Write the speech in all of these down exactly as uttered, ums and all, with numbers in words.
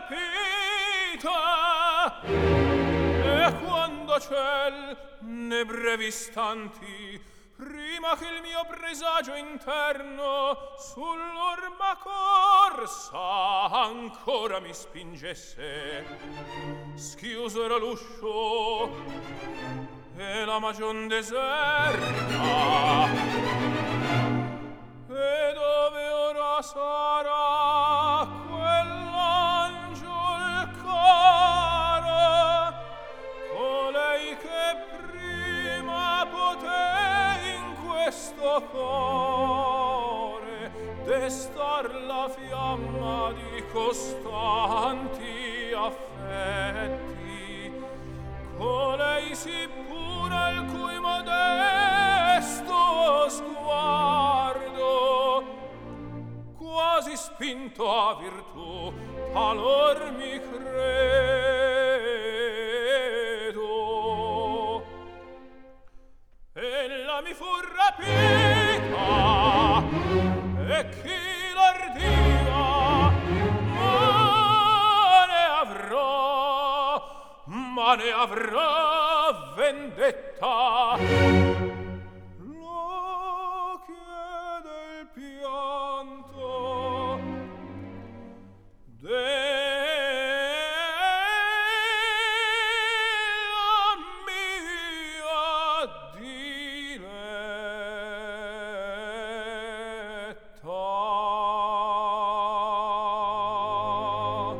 rapita e quando ciel ne brevi istanti prima che il mio presagio interno sull'orma corsa ancora mi spingesse schiusero l'uscio e la magion deserta e dove ora sarà quell'angiol cara colei che prima poté in questo cuore destar la fiamma di costanti affetti colei si pura il cui modesto sguardo quasi spinto a virtù talor mi credo ella mi fu rapita e chi l'ardia ma ne avrà ma ne avrà vendetta lo chiede il pianto della mia diletta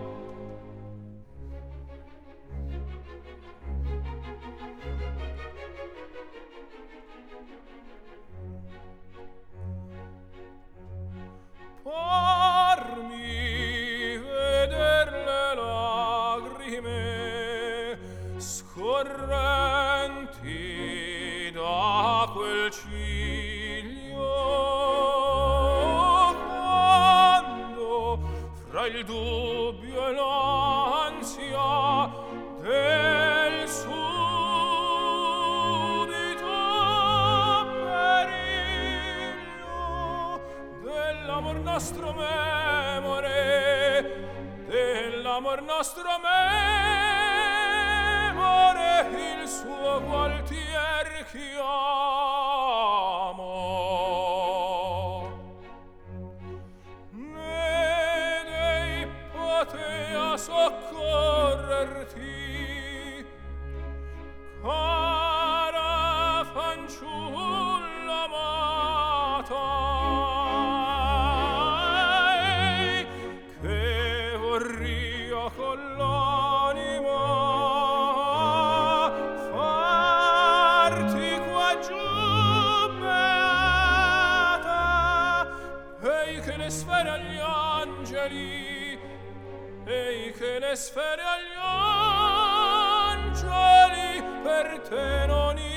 parmi veder le lagrime scorrenti da quel ciglio quando fra il dubbio e l'ansia del subito periglio dell'amor nostro memore dell'amor nostro memore il suo gualtier chiamo ne dei potea soccorrerti cara fanciulla amata che vorria con l'anima farti qua giù beata ei che le sfere agli angeli ei che le sfere agli angeli per te non